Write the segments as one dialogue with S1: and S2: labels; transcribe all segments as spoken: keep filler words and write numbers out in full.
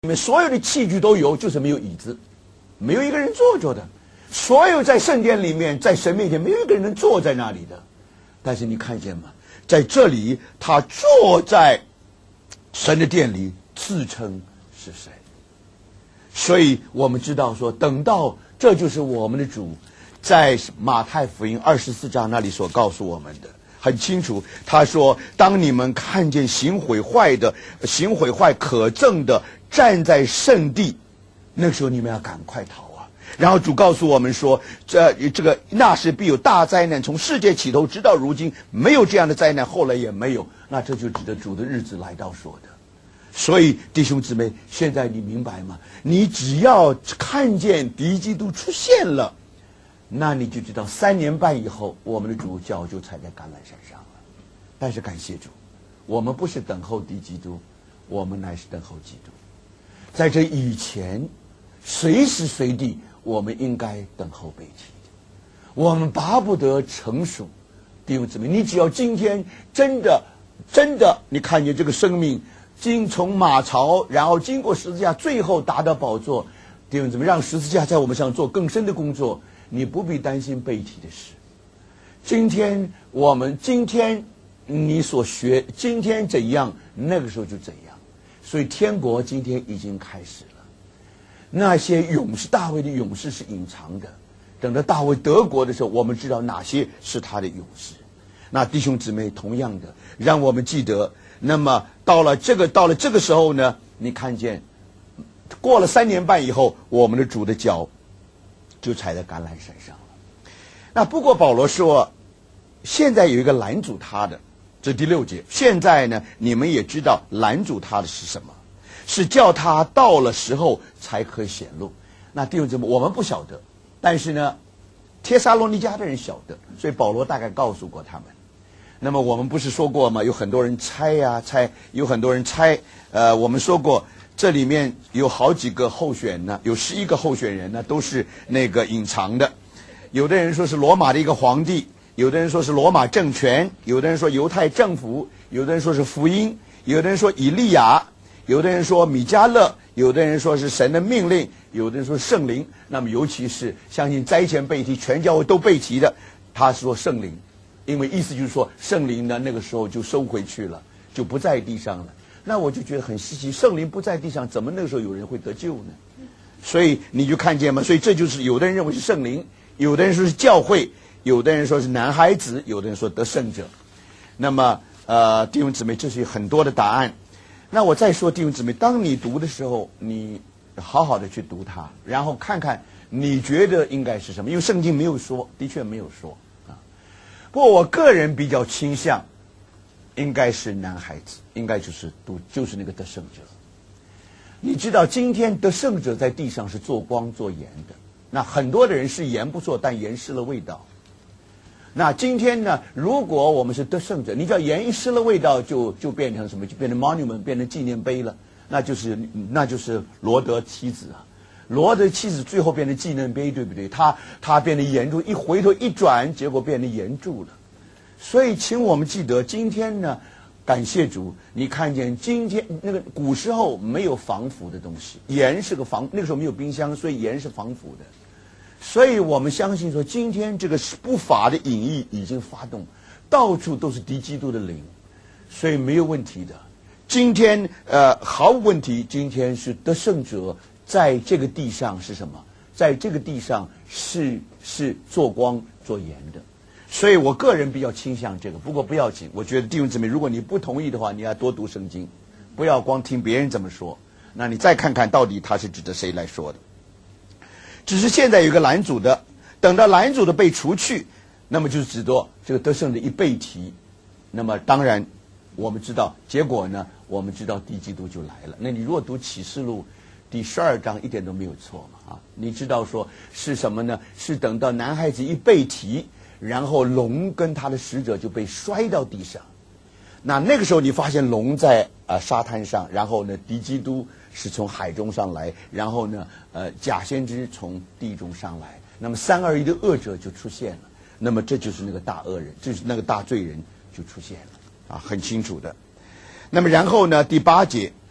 S1: 里面所有的器具都有，就是没有椅子，没有一个人坐着的。所有在圣殿里面，在神面前，没有一个人能坐在那里的。但是你看见吗？在这里，他坐在神的殿里，自称是神。所以我们知道说，等到这就是我们的主，在马太福音二十四章那里所告诉我们的。很清楚，他说：“当你们看见行毁坏的、行毁坏可憎的站在圣地，那时候你们要赶快逃啊！”然后主告诉我们说：“这这个那时必有大灾难，从世界起头直到如今，没有这样的灾难，后来也没有。”那这就指的主的日子来到说的。所以弟兄姊妹，现在你明白吗？你只要看见敌基督出现了，那你就知道三年半以后，我们的主脚就踩在橄榄山上了。但是感谢主，我们不是等候敌基督，我们乃是等候基督。在这以前，随时随地，我们应该等候被提的。我们巴不得成熟，弟兄姊妹，你只要今天真的真的，你看见这个生命经从马槽，然后经过十字架，最后达到宝座，弟兄姊妹，让十字架在我们上做更深的工作。你不必担心被提的事。今天我们今天你所学，今天怎样，那个时候就怎样。所以天国今天已经开始了。那些勇士，大卫的勇士是隐藏的，等到大卫得国的时候，我们知道哪些是他的勇士。那弟兄姊妹，同样的，让我们记得。那么到了这个到了这个时候呢，你看见过了三年半以后，我们的主的脚就踩在橄榄山上了。那不过保罗说，现在有一个拦阻他的，这第六节。现在呢，你们也知道拦阻他的是什么，是叫他到了时候才可以显露。那弟兄姊妹，我们不晓得，但是呢，帖撒罗尼迦的人晓得，所以保罗大概告诉过他们。那么我们不是说过吗？有很多人猜呀、啊、猜，有很多人猜。呃，我们说过。这里面有好几个候选呢，有十一个候选人呢，都是那个隐藏的。有的人说是罗马的一个皇帝，有的人说是罗马政权，有的人说犹太政府，有的人说是福音，有的人说以利亚，有的人说米迦勒，有的人说是神的命令，有的人说圣灵。那么尤其是相信灾前被提，全教会都被提的，他说圣灵，因为意思就是说圣灵呢那个时候就收回去了，就不在地上了。那我就觉得很稀奇，圣灵不在地上，怎么那个时候有人会得救呢？所以你就看见吗？所以这就是有的人认为是圣灵，有的人说是教会，有的人说是男孩子，有的人说得胜者。那么呃，弟兄姊妹，这是很多的答案。那我再说，弟兄姊妹，当你读的时候，你好好的去读它，然后看看你觉得应该是什么，因为圣经没有说，的确没有说啊。不过我个人比较倾向。应该是男孩子，应该就是读就是那个得胜者。你知道今天得胜者在地上是做光做盐的，那很多的人是盐不错，但盐失了味道。那今天呢，如果我们是得胜者，你知道盐一失了味道就就变成什么？就变成 monument， 变成纪念碑了。那就是那就是罗德妻子啊，罗德妻子最后变成纪念碑，对不对？他他变成盐柱，一回头一转，结果变成盐柱了。所以，请我们记得，今天呢，感谢主，你看见今天那个古时候没有防腐的东西，盐是个防，那个时候没有冰箱，所以盐是防腐的。所以我们相信说，今天这个不法的隐逸已经发动，到处都是敌基督的灵，所以没有问题的。今天呃毫无问题，今天是得胜者在这个地上是什么？在这个地上是是做光做盐的。所以我个人比较倾向这个，不过不要紧。我觉得弟兄姊妹，如果你不同意的话，你要多读圣经，不要光听别人怎么说。那你再看看到底他是指着谁来说的。只是现在有一个拦阻的，等到拦阻的被除去，那么就是指着这个得胜的一被提。那么当然我们知道结果呢，我们知道敌基督就来了。那你如果读启示录第十二章，一点都没有错嘛啊！你知道说是什么呢？是等到男孩子一被提，然后龙跟他的使者就被摔到地上。那那个时候你发现龙在呃沙滩上，然后呢敌基督是从海中上来，然后呢呃假先知从地中上来，那么三二一的恶者就出现了。那么这就是那个大恶人，就是那个大罪人就出现了啊，很清楚的。那么然后呢第八节，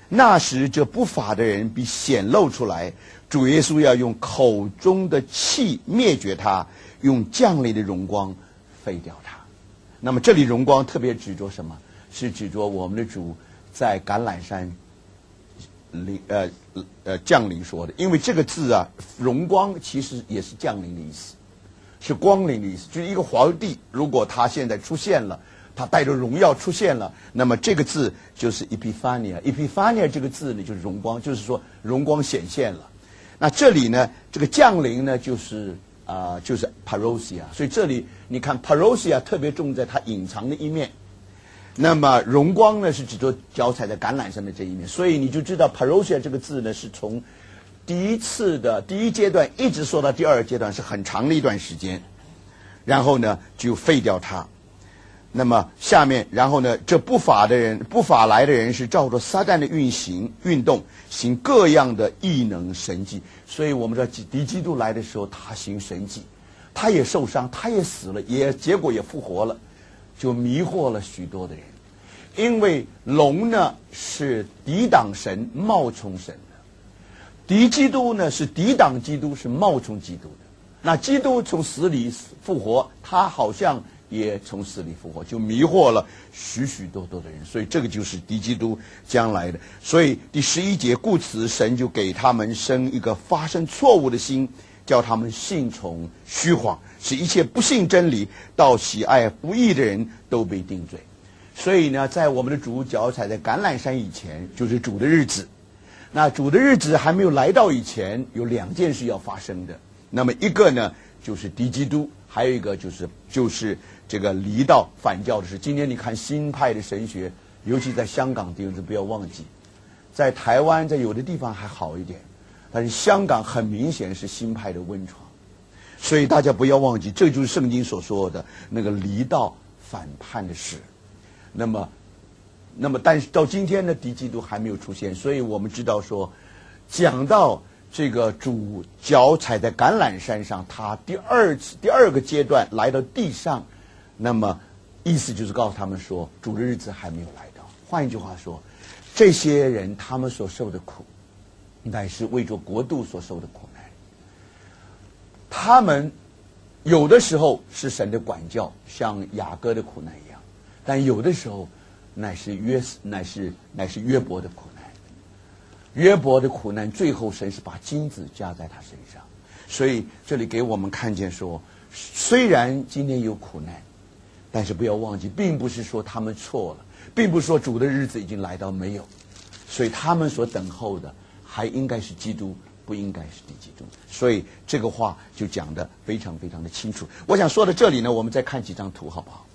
S1: 那时这不法的人必显露出来，主耶稣要用口中的气灭绝他，用降临的荣光废掉他。那么这里荣光特别指着什么？是指着我们的主在橄榄山临呃呃降临说的。因为这个字啊，荣光其实也是降临的意思，是光临的意思。就是一个皇帝，如果他现在出现了，他带着荣耀出现了，那么这个字就是 Epiphania。Epiphania 这个字呢，就是荣光，就是说荣光显现了。那这里呢，这个降临呢，就是啊、呃，就是 Parousia。所以这里你看 Parousia 特别重在它隐藏的一面。那么荣光呢，是指着脚踩在橄榄上的这一面。所以你就知道 Parousia 这个字呢，是从第一次的第一阶段一直说到第二阶段，是很长的一段时间。然后呢，就废掉它。那么下面，然后呢，这不法的人，不法来的人是照着撒旦的运行运动，行各样的异能神迹。所以我们知道敌基督来的时候，他行神迹，他也受伤，他也死了，也结果也复活了，就迷惑了许多的人。因为龙呢是抵挡神、冒充神的，敌基督呢是抵挡基督、是冒充基督的。那基督从死里复活，他好像也从死里复活，就迷惑了许许多多的人。所以这个就是敌基督将来的。所以第十一节，故此神就给他们生一个发生错误的心，叫他们信从虚谎，使一切不信真理到喜爱不义的人都被定罪。所以呢，在我们的主脚踩在橄榄山以前，就是主的日子。那主的日子还没有来到以前，有两件事要发生的。那么一个呢，就是敌基督，还有一个就是就是这个离道反教的事。今天你看新派的神学，尤其在香港弟兄姊妹不要忘记，在台湾在有的地方还好一点，但是香港很明显是新派的温床。所以大家不要忘记，这就是圣经所说的那个离道反叛的事。那么那么但是到今天呢，敌基督还没有出现。所以我们知道说，讲到这个主脚踩在橄榄山上，他第二次第二个阶段来到地上，那么意思就是告诉他们说，主的日子还没有来到。换一句话说，这些人他们所受的苦，乃是为着国度所受的苦难。他们有的时候是神的管教，像雅各的苦难一样，但有的时候乃是约乃是乃是约伯的苦难。约伯的苦难，最后神是把金子加在他身上。所以这里给我们看见说，虽然今天有苦难，但是不要忘记，并不是说他们错了，并不是说主的日子已经来到，没有。所以他们所等候的还应该是基督，不应该是敌基督。所以这个话就讲得非常非常的清楚。我想说到这里呢，我们再看几张图好不好？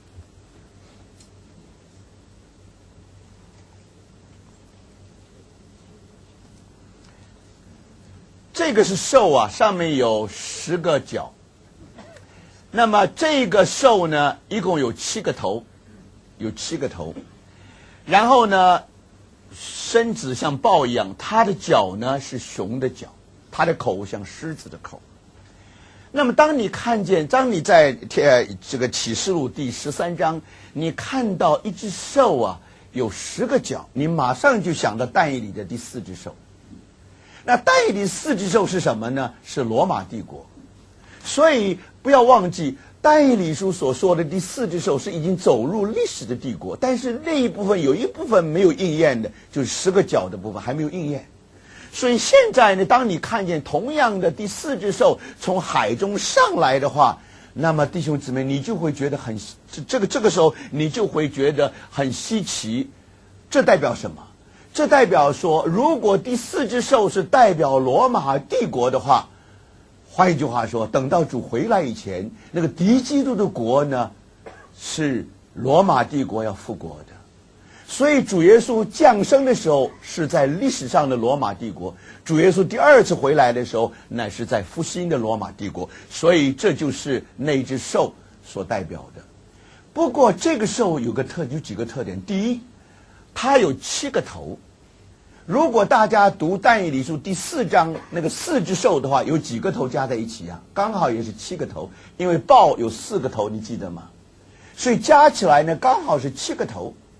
S1: 这个是兽啊，上面有十个角。那么这个兽呢，一共有七个头，有七个头。然后呢，身子像豹一样，它的角呢是熊的角，它的口像狮子的口。那么当你看见，当你在呃这个启示录第十三章，你看到一只兽啊有十个角，你马上就想到但以理的第四只兽。那但以理四只兽是什么呢？是罗马帝国。所以不要忘记，但以理书所说的第四只兽是已经走入历史的帝国，但是另一部分有一部分没有应验的，就是十个角的部分还没有应验。所以现在呢，当你看见同样的第四只兽从海中上来的话，那么弟兄姊妹，你就会觉得很这这个这个时候你就会觉得很稀奇。这代表什么？这代表说，如果第四只兽是代表罗马帝国的话，换一句话说，等到主回来以前，那个敌基督的国呢，是罗马帝国要复国的。所以主耶稣降生的时候是在历史上的罗马帝国，主耶稣第二次回来的时候乃是在复兴的罗马帝国。所以这就是那只兽所代表的。不过这个兽有个特有几个特点。第一，它有七个头。如果大家读但以理书第四章那个四只兽的话，有几个头加在一起啊？刚好也是七个头，因为豹有四个头，你记得吗？所以加起来呢，刚好是七个头。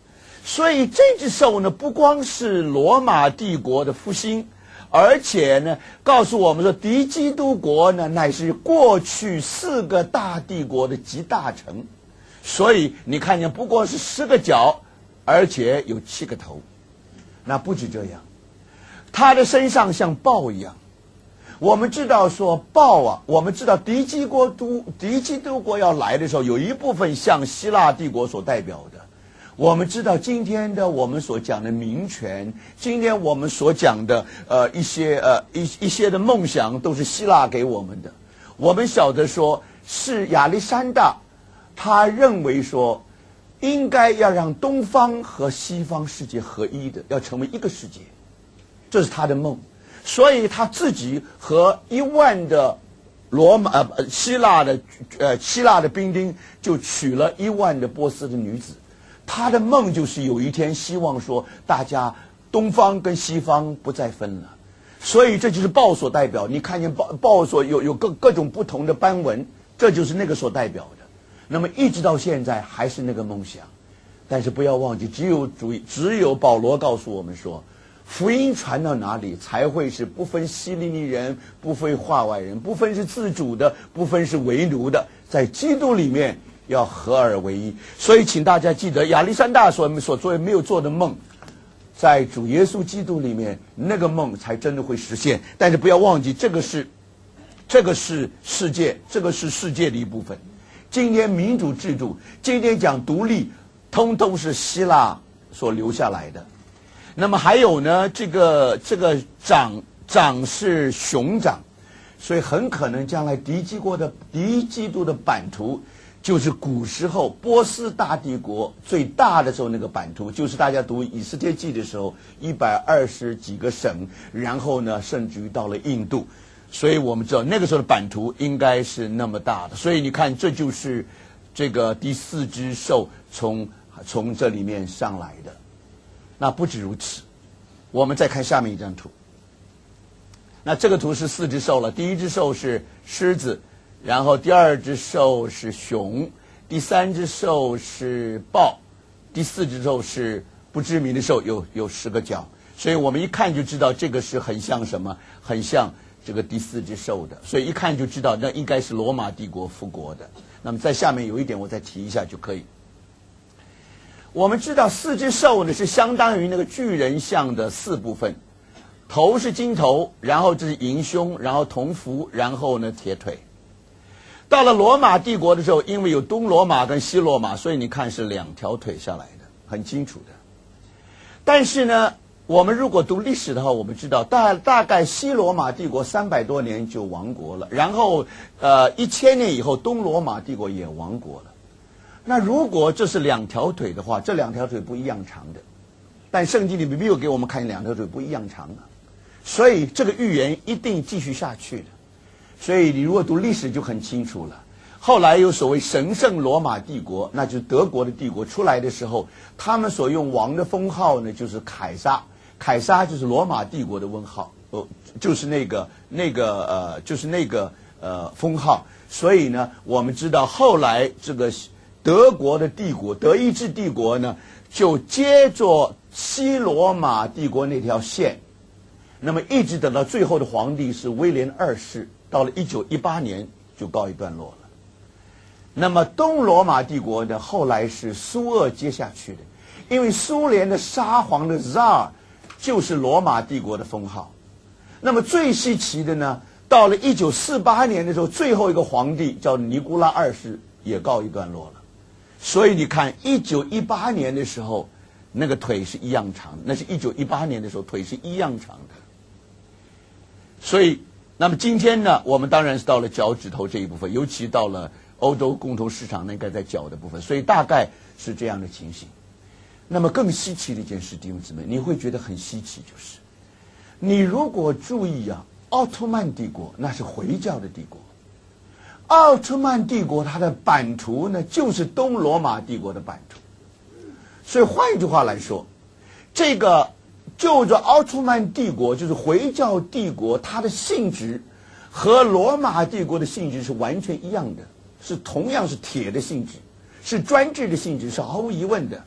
S1: 所以这只兽呢，不光是罗马帝国的复兴，而且呢，告诉我们说，敌基督国呢，乃是过去四个大帝国的集大成。所以你看见，不光是十个角，而且有七个头。那不止这样，他的身上像豹一样。我们知道说豹啊，我们知道敌基国都敌基督国要来的时候，有一部分像希腊帝国所代表的。我们知道今天的我们所讲的民权，今天我们所讲的呃一些呃一一些的梦想，都是希腊给我们的。我们晓得说是亚历山大，他认为说应该要让东方和西方世界合一的，要成为一个世界，这是他的梦。所以他自己和一万的罗马呃希腊的呃希腊的兵丁就娶了一万的波斯的女子。他的梦就是有一天希望说大家东方跟西方不再分了。所以这就是豹所代表，你看见豹豹所有有各各种不同的斑纹，这就是那个所代表的。那么一直到现在还是那个梦想。但是不要忘记，只有主只有保罗告诉我们说，福音传到哪里才会是不分希利尼人，不分化外人，不分是自主的，不分是为奴的，在基督里面要合而为一。所以请大家记得，亚历山大所所做没有做的梦，在主耶稣基督里面，那个梦才真的会实现。但是不要忘记，这个是这个是世界，这个是世界的一部分。今天民主制度，今天讲独立，通通是希腊所留下来的。那么还有呢，这个这个长长是熊掌，所以很可能将来敌基国的敌基督的版图，就是古时候波斯大帝国最大的时候那个版图，就是大家读以斯帖记的时候，一百二十几个省，然后呢，甚至于到了印度，所以我们知道那个时候的版图应该是那么大的。所以你看，这就是这个第四只兽从从这里面上来的。那不止如此，我们再看下面一张图。那这个图是四只兽了，第一只兽是狮子，然后第二只兽是熊，第三只兽是豹，第四只兽是不知名的兽，有有十个角。所以我们一看就知道这个是很像什么，很像这个第四只兽的，所以一看就知道那应该是罗马帝国复国的。那么在下面有一点我再提一下就可以。我们知道四只兽呢是相当于那个巨人像的四部分，头是金头，然后这是银胸，然后铜腹，然后呢铁腿。到了罗马帝国的时候，因为有东罗马跟西罗马，所以你看是两条腿下来的，很清楚的。但是呢，我们如果读历史的话，我们知道大大概西罗马帝国三百多年就亡国了，然后呃一千年以后东罗马帝国也亡国了。那如果这是两条腿的话，这两条腿不一样长的，但圣经里面没有给我们看两条腿不一样长的，所以这个预言一定继续下去的。所以你如果读历史就很清楚了。后来有所谓神圣罗马帝国，那就是德国的帝国出来的时候，他们所用王的封号呢就是凯撒，凯撒就是罗马帝国的封号，呃，就是那个那个呃，就是那个呃封号。所以呢，我们知道后来这个德国的帝国，德意志帝国呢，就接着西罗马帝国那条线，那么一直等到最后的皇帝是威廉二世，到了一九一八年就告一段落了。那么东罗马帝国呢，后来是苏俄接下去的，因为苏联的沙皇的 Tsar 就是罗马帝国的封号。那么最稀奇的呢，到了一九四八年的时候，最后一个皇帝叫尼古拉二世也告一段落了。所以你看一九一八年的时候那个腿是一样长的，那是一九一八年的时候腿是一样长的。所以那么今天呢，我们当然是到了脚趾头这一部分，尤其到了欧洲共同市场那应该在脚的部分，所以大概是这样的情形。那么更稀奇的一件事，弟兄姊妹，你会觉得很稀奇，就是你如果注意啊，奥特曼帝国那是回教的帝国，奥特曼帝国它的版图呢就是东罗马帝国的版图。所以换一句话来说，这个就着奥特曼帝国就是回教帝国，它的性质和罗马帝国的性质是完全一样的，是同样是铁的性质，是专制的性质，是毫无疑问的。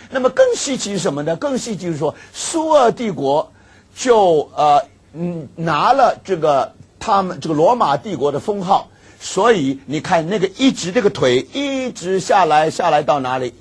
S1: 那么更稀奇是什么呢？更稀奇是说，苏俄帝国就呃嗯拿了这个他们这个罗马帝国的封号，所以你看那个一直这个腿一直下来下来到哪里？